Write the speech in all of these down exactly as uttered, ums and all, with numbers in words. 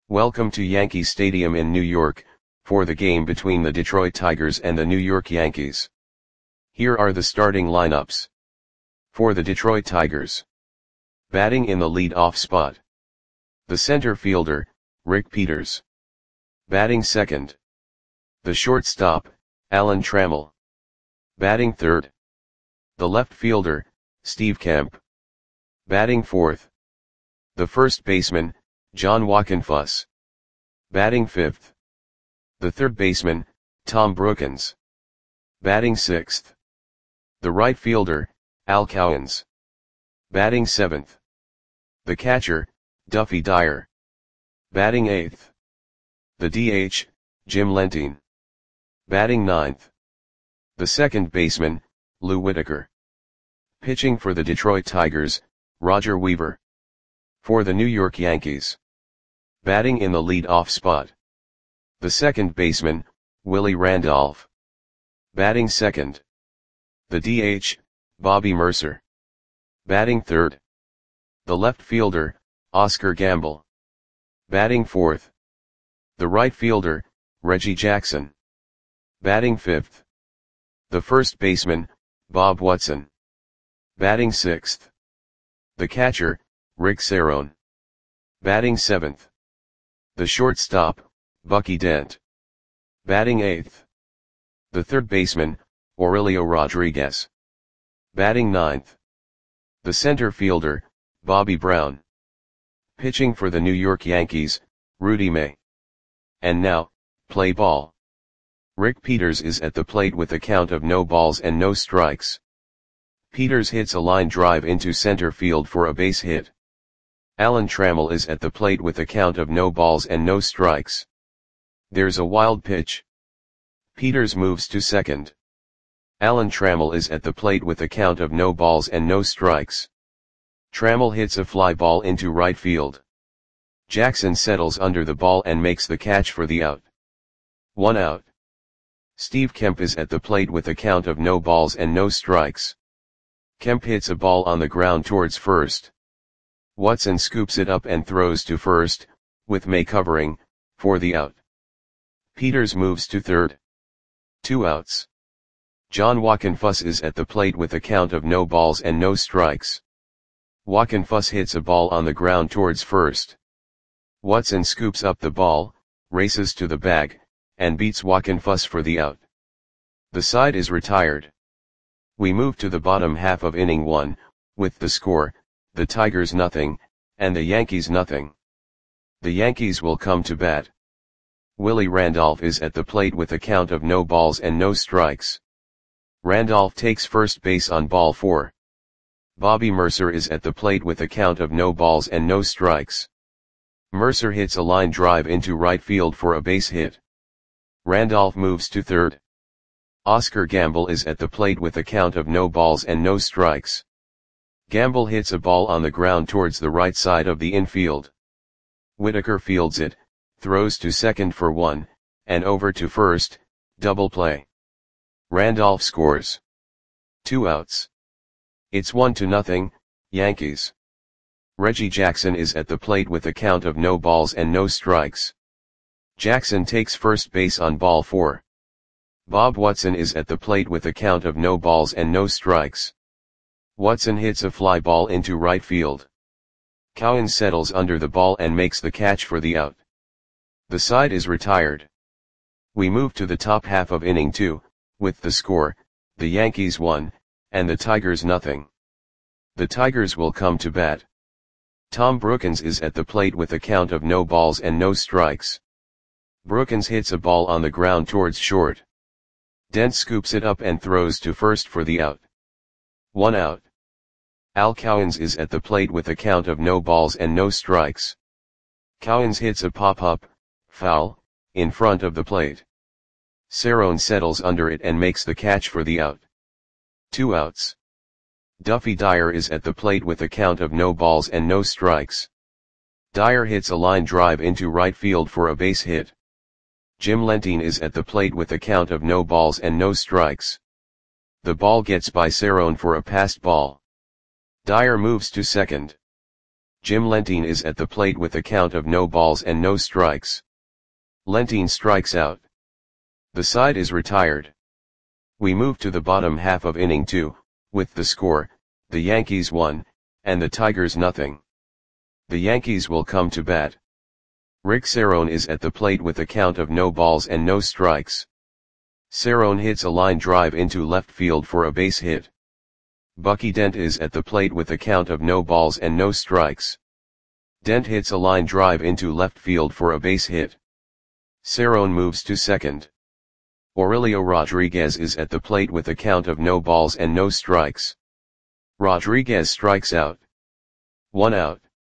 Welcome to Yankee Stadium in New York, for the game between the Detroit Tigers and the New York Yankees. Here are the starting lineups. For the Detroit Tigers. Batting in the lead-off spot. The center fielder, Rick Peters. Batting second. The shortstop, Alan Trammell. Batting third. The left fielder, Steve Kemp. Batting fourth. The first baseman, John Wockenfuss. Batting fifth. The third baseman, Tom Brookens. Batting sixth. The right fielder, Al Cowens. Batting seventh. The catcher, Duffy Dyer. Batting eighth. The D H, Jim Lentine. Batting ninth. The second baseman, Lou Whitaker. Pitching for the Detroit Tigers, Roger Weaver. For the New York Yankees. Batting in the lead-off spot. The second baseman, Willie Randolph. Batting second. The D H, Bobby Murcer. Batting third. The left fielder, Oscar Gamble. Batting fourth. The right fielder, Reggie Jackson. Batting fifth. The first baseman, Bob Watson. Batting sixth. The catcher, Rick Cerone. Batting seventh. The shortstop, Bucky Dent. Batting eighth. The third baseman, Aurelio Rodriguez. Batting ninth. The center fielder, Bobby Brown. Pitching for the New York Yankees, Rudy May. And now, play ball. Rick Peters is at the plate with a count of no balls and no strikes. Peters hits a line drive into center field for a base hit. Alan Trammell is at the plate with a count of no balls and no strikes. There's a wild pitch. Peters moves to second. Alan Trammell is at the plate with a count of no balls and no strikes. Trammell hits a fly ball into right field. Jackson settles under the ball and makes the catch for the out. One out. Steve Kemp is at the plate with a count of no balls and no strikes. Kemp hits a ball on the ground towards first. Watson scoops it up and throws to first, with May covering, for the out. Peters moves to third. Two outs. John Wockenfuss is at the plate with a count of no balls and no strikes. Wockenfuss hits a ball on the ground towards first. Watson scoops up the ball, races to the bag, and beats Wockenfuss for the out. The side is retired. We move to the bottom half of inning one, with the score, the Tigers nothing, and the Yankees nothing. The Yankees will come to bat. Willie Randolph is at the plate with a count of no balls and no strikes. Randolph takes first base on ball four. Bobby Murcer is at the plate with a count of no balls and no strikes. Murcer hits a line drive into right field for a base hit. Randolph moves to third. Oscar Gamble is at the plate with a count of no balls and no strikes. Gamble hits a ball on the ground towards the right side of the infield. Whitaker fields it, throws to second for one, and over to first, double play. Randolph scores. Two outs. It's one to nothing, Yankees. Reggie Jackson is at the plate with a count of no balls and no strikes. Jackson takes first base on ball four. Bob Watson is at the plate with a count of no balls and no strikes. Watson hits a fly ball into right field. Cowens settles under the ball and makes the catch for the out. The side is retired. We move to the top half of inning two, with the score, the Yankees one, and the Tigers nothing. The Tigers will come to bat. Tom Brookens is at the plate with a count of no balls and no strikes. Brookens hits a ball on the ground towards short. Dent scoops it up and throws to first for the out. One out. Al Cowens is at the plate with a count of no balls and no strikes. Cowens hits a pop-up, foul, in front of the plate. Cerone settles under it and makes the catch for the out. Two outs. Duffy Dyer is at the plate with a count of no balls and no strikes. Dyer hits a line drive into right field for a base hit. Jim Lentine is at the plate with a count of no balls and no strikes. The ball gets by Cerone for a passed ball. Dyer moves to second. Jim Lentine is at the plate with a count of no balls and no strikes. Lentine strikes out. The side is retired. We move to the bottom half of inning two, with the score, the Yankees one, and the Tigers nothing. The Yankees will come to bat. Rick Cerrone is at the plate with a count of no balls and no strikes. Cerrone hits a line drive into left field for a base hit. Bucky Dent is at the plate with a count of no balls and no strikes. Dent hits a line drive into left field for a base hit. Cerrone moves to second. Aurelio Rodriguez is at the plate with a count of no balls and no strikes. Rodriguez strikes out. One out.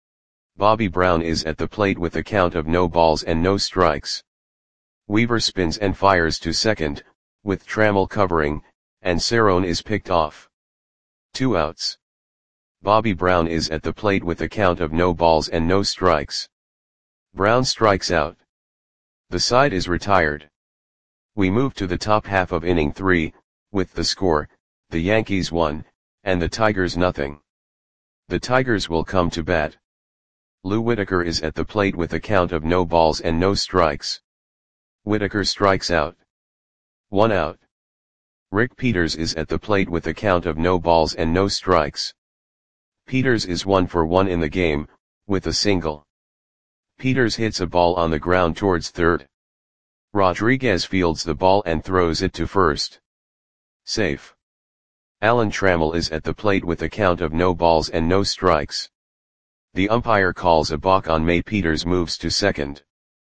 Bobby Brown is at the plate with a count of no balls and no strikes. Weaver spins and fires to second, with Trammell covering, and Cerrone is picked off. Two outs. Bobby Brown is at the plate with a count of no balls and no strikes. Brown strikes out. The side is retired. We move to the top half of inning three, with the score, the Yankees one, and the Tigers nothing. The Tigers will come to bat. Lou Whitaker is at the plate with a count of no balls and no strikes. Whitaker strikes out. One out. Rick Peters is at the plate with a count of no balls and no strikes. Peters is one for one in the game, with a single. Peters hits a ball on the ground towards third. Rodriguez fields the ball and throws it to first. Safe. Alan Trammell is at the plate with a count of no balls and no strikes. The umpire calls a balk on May. Peters moves to second.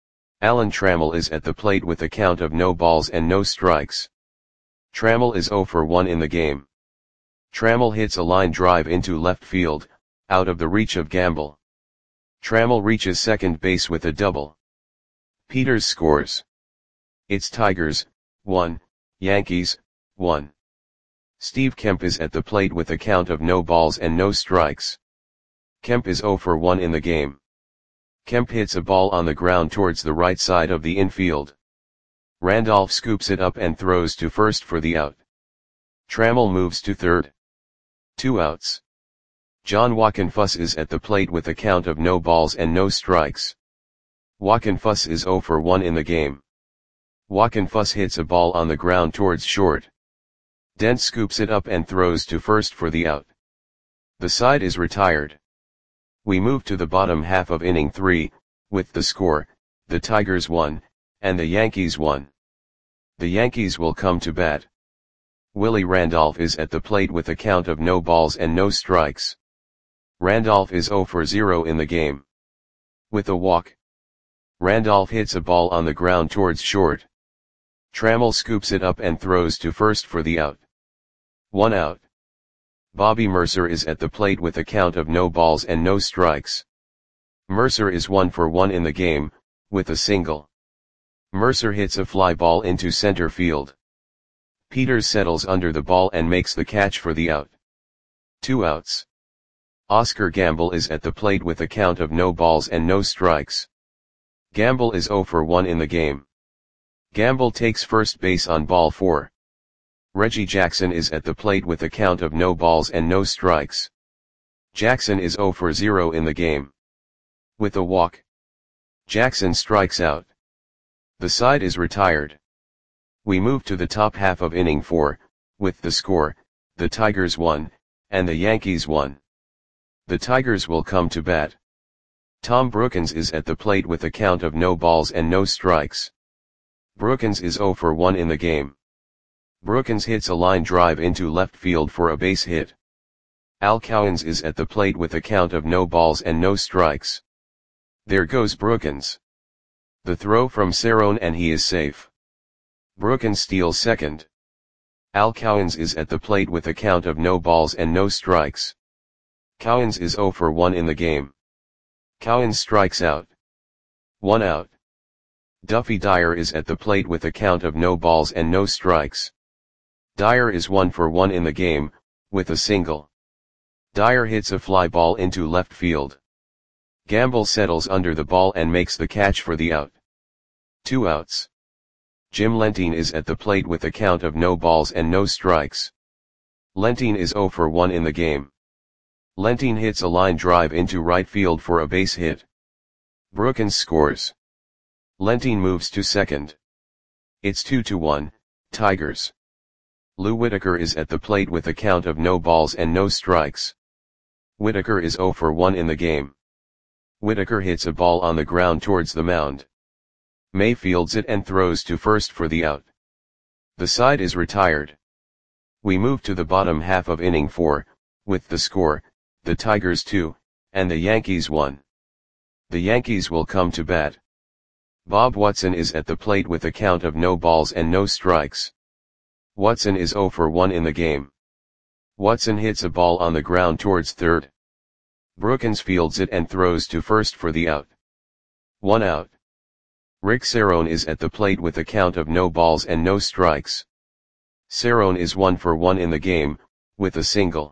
Alan Trammell is at the plate with a count of no balls and no strikes. Trammell is zero for one in the game. Trammell hits a line drive into left field, out of the reach of Gamble. Trammell reaches second base with a double. Peters scores. It's Tigers, one, Yankees, one. Steve Kemp is at the plate with a count of no balls and no strikes. Kemp is zero for one in the game. Kemp hits a ball on the ground towards the right side of the infield. Randolph scoops it up and throws to first for the out. Trammell moves to third. Two outs. John Wockenfuss is at the plate with a count of no balls and no strikes. Wockenfuss is zero for one in the game. Wockenfuss hits a ball on the ground towards short. Dent scoops it up and throws to first for the out. The side is retired. We move to the bottom half of inning three, with the score, the Tigers one, and the Yankees one. The Yankees will come to bat. Willie Randolph is at the plate with a count of no balls and no strikes. Randolph is zero for zero in the game. With a walk. Randolph hits a ball on the ground towards short. Trammell scoops it up and throws to first for the out. One out. Bobby Mercer is at the plate with a count of no balls and no strikes. Mercer is one for one in the game, with a single. Mercer hits a fly ball into center field. Peters settles under the ball and makes the catch for the out. Two outs. Oscar Gamble is at the plate with a count of no balls and no strikes. Gamble is zero for one in the game. Gamble takes first base on ball four. Reggie Jackson is at the plate with a count of no balls and no strikes. Jackson is zero for zero in the game. With a walk. Jackson strikes out. The side is retired. We move to the top half of inning four, with the score, the Tigers one, and the Yankees one. The Tigers will come to bat. Tom Brookens is at the plate with a count of no balls and no strikes. Brookens is zero for one in the game. Brookens hits a line drive into left field for a base hit. Al Cowens is at the plate with a count of no balls and no strikes. There goes Brookens. The throw from Cerrone and he is safe. Brookens steals second. Al Cowens is at the plate with a count of no balls and no strikes. Cowens is zero for one in the game. Cowens strikes out. One out. Duffy Dyer is at the plate with a count of no balls and no strikes. Dyer is one for one in the game, with a single. Dyer hits a fly ball into left field. Gamble settles under the ball and makes the catch for the out. Two outs. Jim Lentine is at the plate with a count of no balls and no strikes. Lentine is zero for one in the game. Lentine hits a line drive into right field for a base hit. Brookins scores. Lentine moves to second. It's two to one, Tigers. Lou Whitaker is at the plate with a count of no balls and no strikes. Whitaker is zero for one in the game. Whitaker hits a ball on the ground towards the mound. May fields it and throws to first for the out. The side is retired. We move to the bottom half of inning four, with the score, the Tigers two, and the Yankees one. The Yankees will come to bat. Bob Watson is at the plate with a count of no balls and no strikes. Watson is zero for one in the game. Watson hits a ball on the ground towards third. Brookins fields it and throws to first for the out. One out. Rick Cerrone is at the plate with a count of no balls and no strikes. Cerrone is one for one in the game, with a single.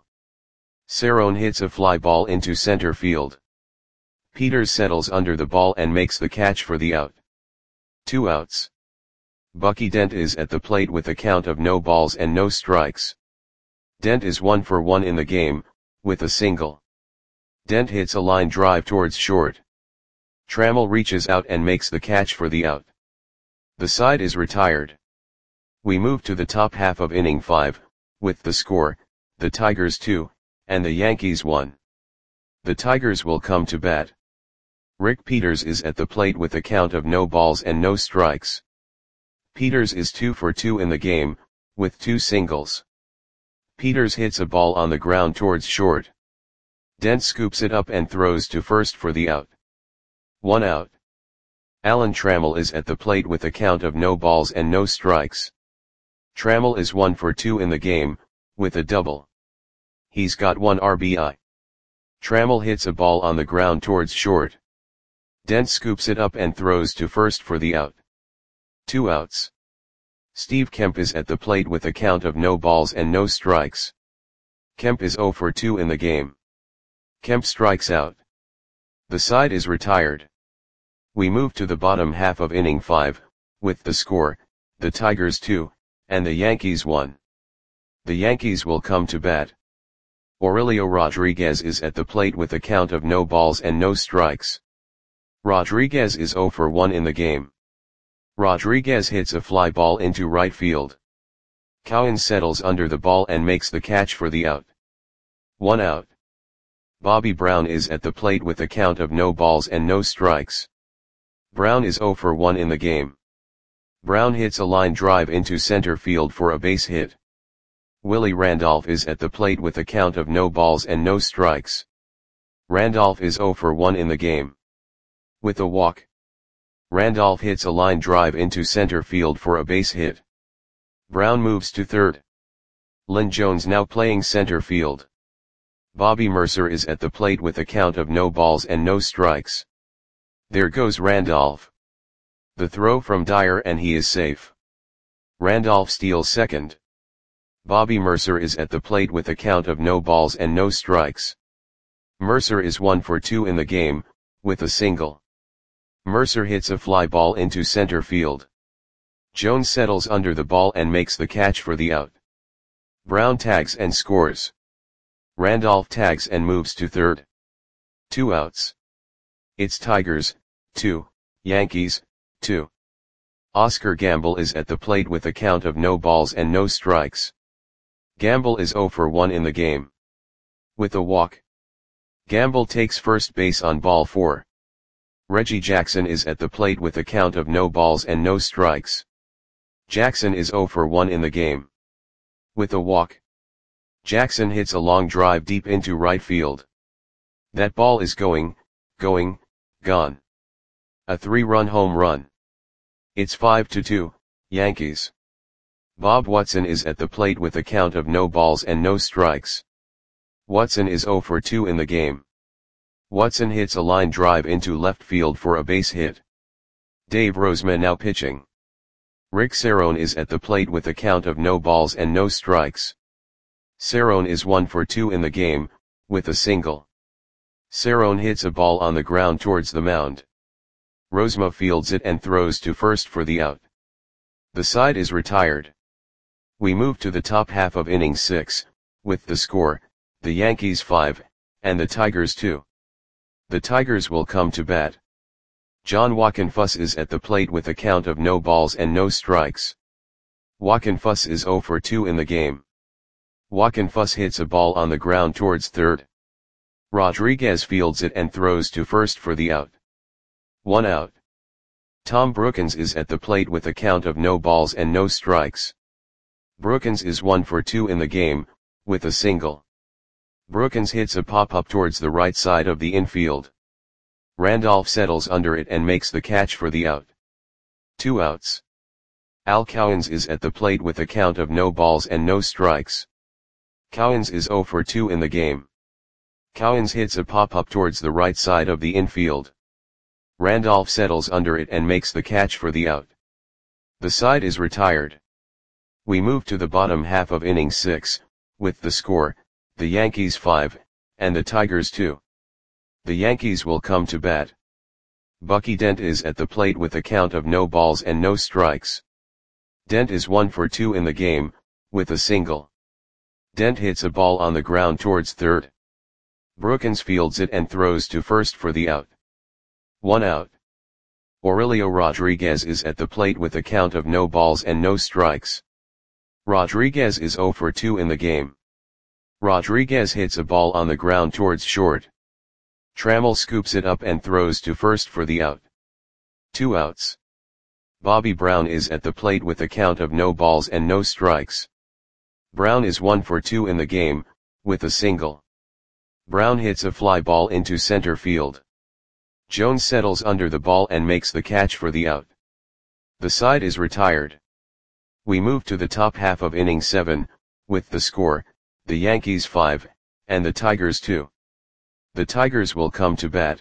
Cerrone hits a fly ball into center field. Peters settles under the ball and makes the catch for the out. Two outs. Bucky Dent is at the plate with a count of no balls and no strikes. Dent is one for one in the game, with a single. Dent hits a line drive towards short. Trammell reaches out and makes the catch for the out. The side is retired. We move to the top half of inning five, with the score, the Tigers two, and the Yankees one. The Tigers will come to bat. Rick Peters is at the plate with a count of no balls and no strikes. Peters is two for two in the game, with two singles. Peters hits a ball on the ground towards short. Dent scoops it up and throws to first for the out. One out. Alan Trammell is at the plate with a count of no balls and no strikes. Trammell is one for two in the game, with a double. He's got one R B I. Trammell hits a ball on the ground towards short. Dent scoops it up and throws to first for the out. Two outs. Steve Kemp is at the plate with a count of no balls and no strikes. Kemp is zero for two in the game. Kemp strikes out. The side is retired. We move to the bottom half of inning five, with the score, the Tigers two, and the Yankees one. The Yankees will come to bat. Aurelio Rodriguez is at the plate with a count of no balls and no strikes. Rodriguez is zero for one in the game. Rodriguez hits a fly ball into right field. Cowan settles under the ball and makes the catch for the out. One out. Bobby Brown is at the plate with a count of no balls and no strikes. Brown is zero for one in the game. Brown hits a line drive into center field for a base hit. Willie Randolph is at the plate with a count of no balls and no strikes. Randolph is zero for one in the game. With a walk. Randolph hits a line drive into center field for a base hit. Brown moves to third. Lynn Jones now playing center field. Bobby Mercer is at the plate with a count of no balls and no strikes. There goes Randolph. The throw from Dyer and he is safe. Randolph steals second. Bobby Mercer is at the plate with a count of no balls and no strikes. Mercer is one for two in the game, with a single. Mercer hits a fly ball into center field. Jones settles under the ball and makes the catch for the out. Brown tags and scores. Randolph tags and moves to third. Two outs. It's Tigers, two, Yankees, two. Oscar Gamble is at the plate with a count of no balls and no strikes. Gamble is zero for one in the game. With a walk. Gamble takes first base on ball four. Reggie Jackson is at the plate with a count of no balls and no strikes. Jackson is zero for one in the game. With a walk. Jackson hits a long drive deep into right field. That ball is going, going, gone. A three-run home run. It's five to two, Yankees. Bob Watson is at the plate with a count of no balls and no strikes. Watson is zero for two in the game. Watson hits a line drive into left field for a base hit. Dave Rozema now pitching. Rick Cerrone is at the plate with a count of no balls and no strikes. Cerrone is one for two in the game, with a single. Cerrone hits a ball on the ground towards the mound. Rozema fields it and throws to first for the out. The side is retired. We move to the top half of inning six, with the score, the Yankees five, and the Tigers two. The Tigers will come to bat. John Wockenfuss is at the plate with a count of no balls and no strikes. Wockenfuss is zero for two in the game. Wockenfuss hits a ball on the ground towards third. Rodriguez fields it and throws to first for the out. One out. Tom Brookens is at the plate with a count of no balls and no strikes. Brookens is one for two in the game, with a single. Brookens hits a pop-up towards the right side of the infield. Randolph settles under it and makes the catch for the out. Two outs. Al Cowens is at the plate with a count of no balls and no strikes. Cowens is zero for two in the game. Cowens hits a pop-up towards the right side of the infield. Randolph settles under it and makes the catch for the out. The side is retired. We move to the bottom half of inning six, with the score, the Yankees five, and the Tigers two. The Yankees will come to bat. Bucky Dent is at the plate with a count of no balls and no strikes. Dent is one for two in the game, with a single. Dent hits a ball on the ground towards third. Brookens fields it and throws to first for the out. One out. Aurelio Rodriguez is at the plate with a count of no balls and no strikes. Rodriguez is zero for two in the game. Rodriguez hits a ball on the ground towards short. Trammell scoops it up and throws to first for the out. Two outs. Bobby Brown is at the plate with a count of no balls and no strikes. Brown is one for two in the game, with a single. Brown hits a fly ball into center field. Jones settles under the ball and makes the catch for the out. The side is retired. We move to the top half of inning seven, with the score, the Yankees five, and the Tigers two. The Tigers will come to bat.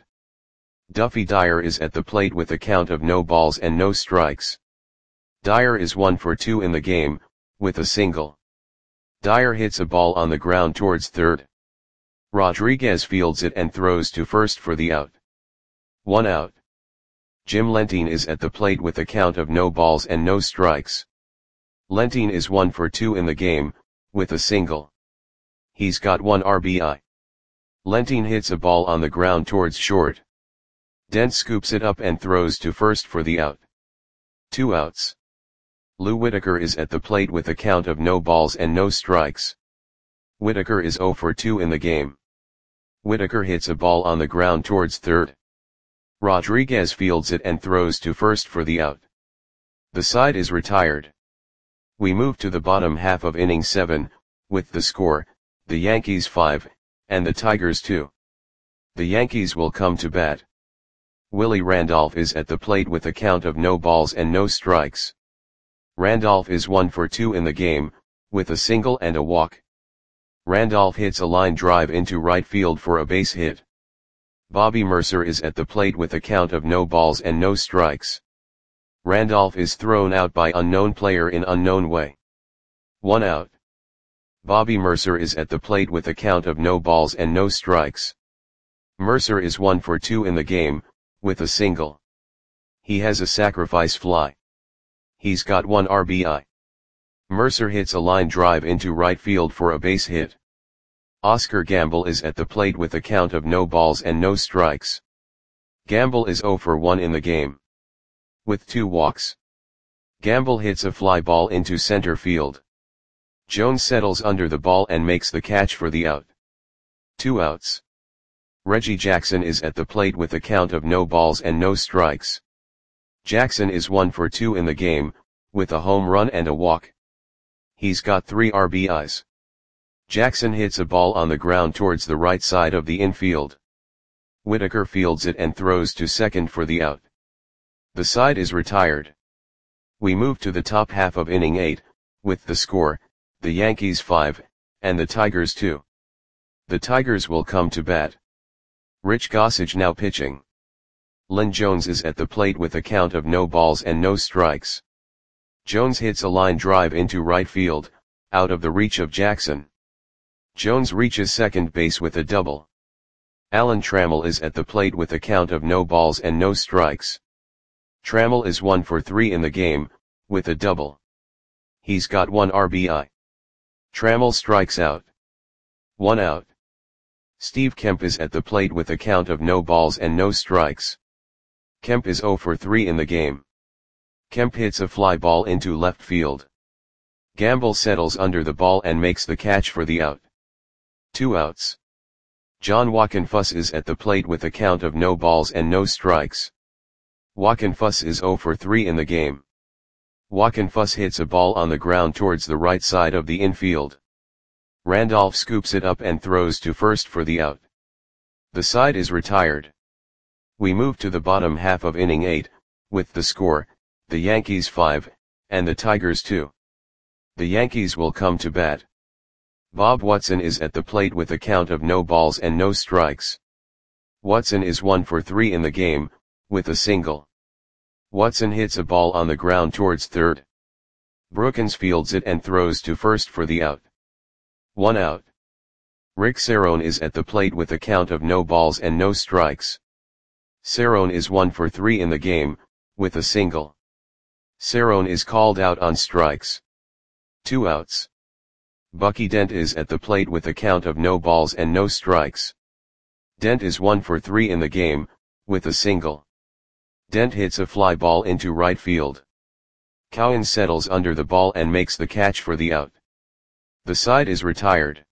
Duffy Dyer is at the plate with a count of no balls and no strikes. Dyer is one for two in the game, with a single. Dyer hits a ball on the ground towards third. Rodriguez fields it and throws to first for the out. One out. Jim Lentine is at the plate with a count of no balls and no strikes. Lentine is one for two in the game, with a single. He's got one R B I. Lentine hits a ball on the ground towards short. Dent scoops it up and throws to first for the out. Two outs. Lou Whitaker is at the plate with a count of no balls and no strikes. Whitaker is zero for two in the game. Whitaker hits a ball on the ground towards third. Rodriguez fields it and throws to first for the out. The side is retired. We move to the bottom half of inning seven, with the score, the Yankees five, and the Tigers two. The Yankees will come to bat. Willie Randolph is at the plate with a count of no balls and no strikes. Randolph is one for two in the game, with a single and a walk. Randolph hits a line drive into right field for a base hit. Bobby Mercer is at the plate with a count of no balls and no strikes. Randolph is thrown out by unknown player in unknown way. One out. Bobby Mercer is at the plate with a count of no balls and no strikes. Mercer is one for two in the game, with a single. He has a sacrifice fly. He's got one R B I. Mercer hits a line drive into right field for a base hit. Oscar Gamble is at the plate with a count of no balls and no strikes. Gamble is zero for one in the game. With two walks. Gamble hits a fly ball into center field. Jones settles under the ball and makes the catch for the out. Two outs. Reggie Jackson is at the plate with a count of no balls and no strikes. Jackson is one for two in the game, with a home run and a walk. He's got three R B Is. Jackson hits a ball on the ground towards the right side of the infield. Whitaker fields it and throws to second for the out. The side is retired. We move to the top half of inning eight, with the score, the Yankees five, and the Tigers two. The Tigers will come to bat. Rich Gossage now pitching. Len Jones is at the plate with a count of no balls and no strikes. Jones hits a line drive into right field, out of the reach of Jackson. Jones reaches second base with a double. Alan Trammell is at the plate with a count of no balls and no strikes. Trammell is one for three in the game, with a double. He's got one R B I. Trammell strikes out. One out. Steve Kemp is at the plate with a count of no balls and no strikes. Kemp is zero for three in the game. Kemp hits a fly ball into left field. Gamble settles under the ball and makes the catch for the out. Two outs. John Wockenfuss is at the plate with a count of no balls and no strikes. Wockenfuss is zero for three in the game. Wockenfuss hits a ball on the ground towards the right side of the infield. Randolph scoops it up and throws to first for the out. The side is retired. We move to the bottom half of inning eight, with the score, the Yankees five, and the Tigers two. The Yankees will come to bat. Bob Watson is at the plate with a count of no balls and no strikes. Watson is one for three in the game, with a single. Watson hits a ball on the ground towards third. Brookins fields it and throws to first for the out. One out. Rick Cerrone is at the plate with a count of no balls and no strikes. Cerrone is one for three in the game, with a single. Cerrone is called out on strikes. Two outs. Bucky Dent is at the plate with a count of no balls and no strikes. Dent is one for three in the game, with a single. Dent hits a fly ball into right field. Cowan settles under the ball and makes the catch for the out. The side is retired.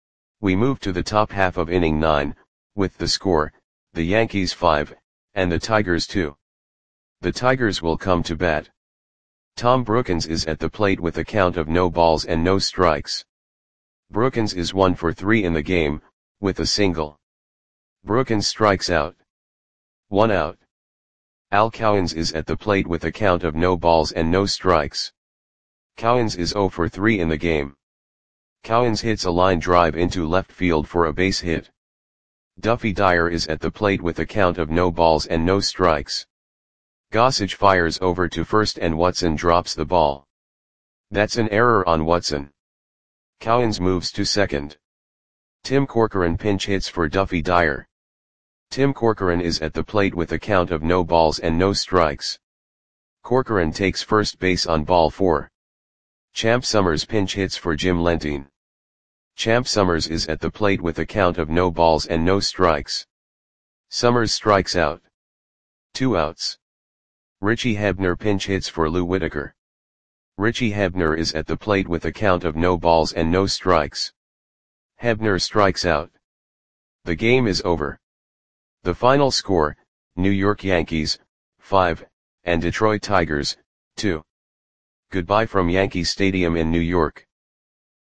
We move to the top half of inning nine, with the score, the Yankees five, and the Tigers two. The Tigers will come to bat. Tom Brookins is at the plate with a count of no balls and no strikes. Brookins is one for three in the game, with a single. Brookins strikes out. One out. Al Cowens is at the plate with a count of no balls and no strikes. Cowens is zero for three in the game. Cowens hits a line drive into left field for a base hit. Duffy Dyer is at the plate with a count of no balls and no strikes. Gossage fires over to first and Watson drops the ball. That's an error on Watson. Cowens moves to second. Tim Corcoran pinch hits for Duffy Dyer. Tim Corcoran is at the plate with a count of no balls and no strikes. Corcoran takes first base on ball four. Champ Summers pinch hits for Jim Lentine. Champ Summers is at the plate with a count of no balls and no strikes. Summers strikes out. Two outs. Richie Hebner pinch hits for Lou Whitaker. Richie Hebner is at the plate with a count of no balls and no strikes. Hebner strikes out. The game is over. The final score, New York Yankees, five, and Detroit Tigers, two. Goodbye from Yankee Stadium in New York.